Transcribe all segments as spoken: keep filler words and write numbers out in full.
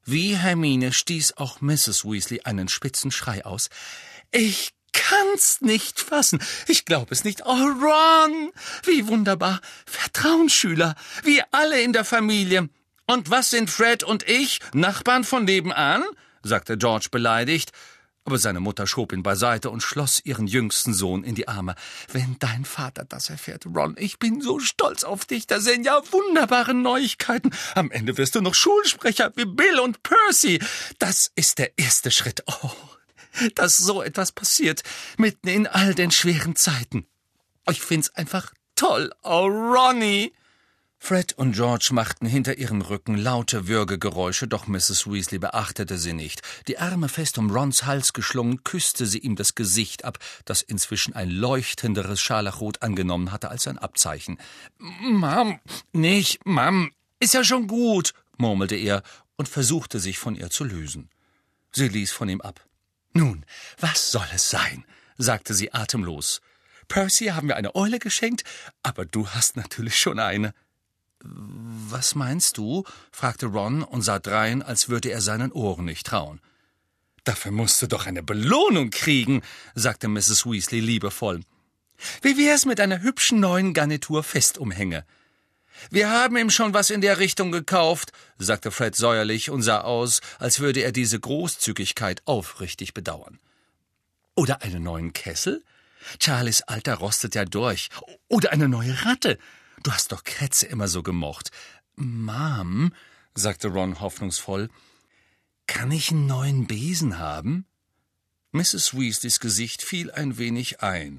Wie Hermine stieß auch Misses Weasley einen spitzen Schrei aus. »Ich kann's nicht fassen. Ich glaube es nicht. Oh, Ron, wie wunderbar. Vertrauensschüler, wie alle in der Familie. Und was sind Fred und ich? Nachbarn von nebenan?« sagte George beleidigt. Aber seine Mutter schob ihn beiseite und schloss ihren jüngsten Sohn in die Arme. »Wenn dein Vater das erfährt, Ron, ich bin so stolz auf dich. Das sind ja wunderbare Neuigkeiten. Am Ende wirst du noch Schulsprecher wie Bill und Percy. Das ist der erste Schritt. Oh, dass so etwas passiert, mitten in all den schweren Zeiten. Ich find's einfach toll. Oh, Ronny!« Fred und George machten hinter ihrem Rücken laute Würgegeräusche, doch Misses Weasley beachtete sie nicht. Die Arme fest um Rons Hals geschlungen, küsste sie ihm das Gesicht ab, das inzwischen ein leuchtenderes Scharlachrot angenommen hatte als ein Abzeichen. »Mom, nicht, Mom, ist ja schon gut«, murmelte er und versuchte sich von ihr zu lösen. Sie ließ von ihm ab. »Nun, was soll es sein?«, sagte sie atemlos. »Percy haben wir eine Eule geschenkt, aber du hast natürlich schon eine.« »Was meinst du?«, fragte Ron und sah drein, als würde er seinen Ohren nicht trauen. »Dafür musst du doch eine Belohnung kriegen«, sagte Misses Weasley liebevoll. »Wie wär's mit einer hübschen neuen Garnitur Festumhänge?« »Wir haben ihm schon was in der Richtung gekauft«, sagte Fred säuerlich und sah aus, als würde er diese Großzügigkeit aufrichtig bedauern. »Oder einen neuen Kessel? Charlies alter rostet ja durch. Oder eine neue Ratte. Du hast doch Krätze immer so gemocht.« »Mom«, sagte Ron hoffnungsvoll, »kann ich einen neuen Besen haben?« Misses Weasleys Gesicht fiel ein wenig ein.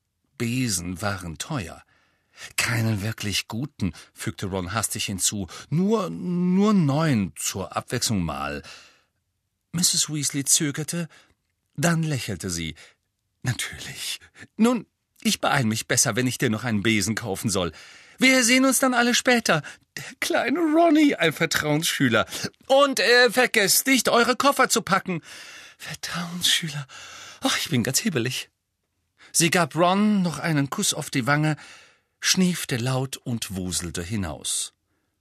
Besen waren teuer. »Keinen wirklich guten«, fügte Ron hastig hinzu, »nur, nur neun, zur Abwechslung mal.« Misses Weasley zögerte, dann lächelte sie. »Natürlich. Nun, ich beeil mich besser, wenn ich dir noch einen Besen kaufen soll. Wir sehen uns dann alle später. Der kleine Ronny, ein Vertrauensschüler. Und äh, vergesst nicht, eure Koffer zu packen.« »Vertrauensschüler. Ach, ich bin ganz hibbelig.« Sie gab Ron noch einen Kuss auf die Wange, schniefte laut und wuselte hinaus.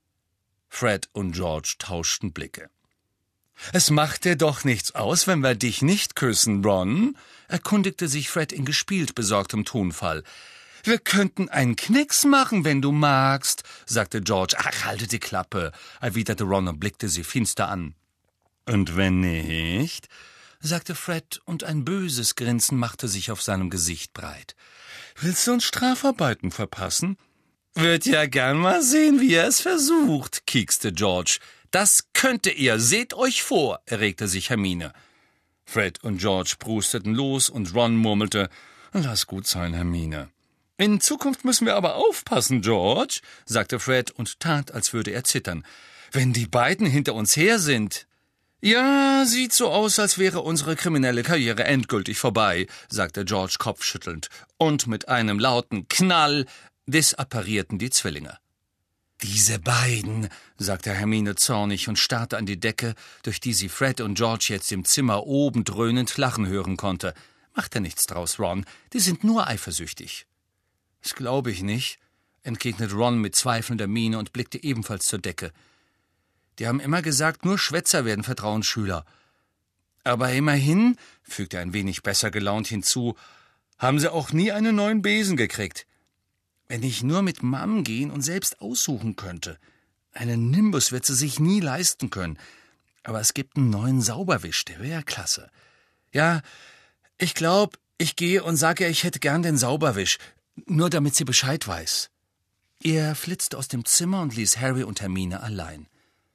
Fred und George tauschten Blicke. »Es macht dir doch nichts aus, wenn wir dich nicht küssen, Ron?«, erkundigte sich Fred in gespielt besorgtem Tonfall. »Wir könnten einen Knicks machen, wenn du magst«, sagte George. »Ach, halte die Klappe«, erwiderte Ron und blickte sie finster an. »Und wenn nicht?«, sagte Fred, und ein böses Grinsen machte sich auf seinem Gesicht breit. »Willst du uns Strafarbeiten verpassen?« »Würd ja gern mal sehen, wie er es versucht«, kiekste George. »Das könnte ihr, seht euch vor«, erregte sich Hermine. Fred und George prusteten los, und Ron murmelte, »Lass gut sein, Hermine.« »In Zukunft müssen wir aber aufpassen, George«, sagte Fred und tat, als würde er zittern. »Wenn die beiden hinter uns her sind.« »Ja, sieht so aus, als wäre unsere kriminelle Karriere endgültig vorbei«, sagte George kopfschüttelnd, und mit einem lauten Knall disapparierten die Zwillinge. »Diese beiden«, sagte Hermine zornig und starrte an die Decke, durch die sie Fred und George jetzt im Zimmer oben dröhnend lachen hören konnte. »Macht ja nichts draus, Ron, die sind nur eifersüchtig.« »Das glaube ich nicht«, entgegnete Ron mit zweifelnder Miene und blickte ebenfalls zur Decke. »Die haben immer gesagt, nur Schwätzer werden Vertrauensschüler. Aber immerhin«, fügte er ein wenig besser gelaunt hinzu, »haben sie auch nie einen neuen Besen gekriegt. Wenn ich nur mit Mom gehen und selbst aussuchen könnte. Einen Nimbus wird sie sich nie leisten können. Aber es gibt einen neuen Sauberwisch, der wäre klasse. Ja, ich glaube, ich gehe und sage ihr, ich hätte gern den Sauberwisch, nur damit sie Bescheid weiß.« Er flitzte aus dem Zimmer und ließ Harry und Hermine allein.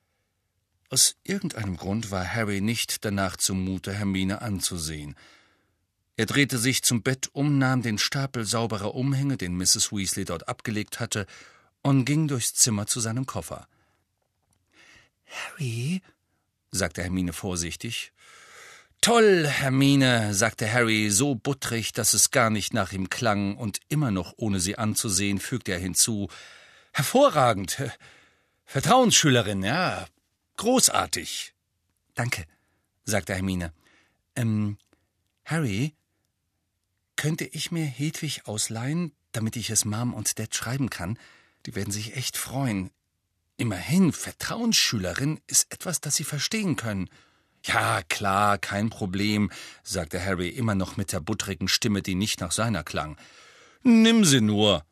Aus irgendeinem Grund war Harry nicht danach zumute, Hermine anzusehen. Er drehte sich zum Bett um, nahm den Stapel sauberer Umhänge, den Misses Weasley dort abgelegt hatte, und ging durchs Zimmer zu seinem Koffer. »Harry«, sagte Hermine vorsichtig. »Toll, Hermine«, sagte Harry, so buttrig, dass es gar nicht nach ihm klang, und immer noch ohne sie anzusehen, fügte er hinzu, »hervorragend, Vertrauensschülerin, ja, großartig.« »Danke«, sagte Hermine. »Ähm, Harry, könnte ich mir Hedwig ausleihen, damit ich es Mom und Dad schreiben kann? Die werden sich echt freuen. Immerhin, Vertrauensschülerin ist etwas, das Sie verstehen können. »Ja, klar, kein Problem«, sagte Harry immer noch mit der buttrigen Stimme, die nicht nach seiner klang. »Nimm sie nur«,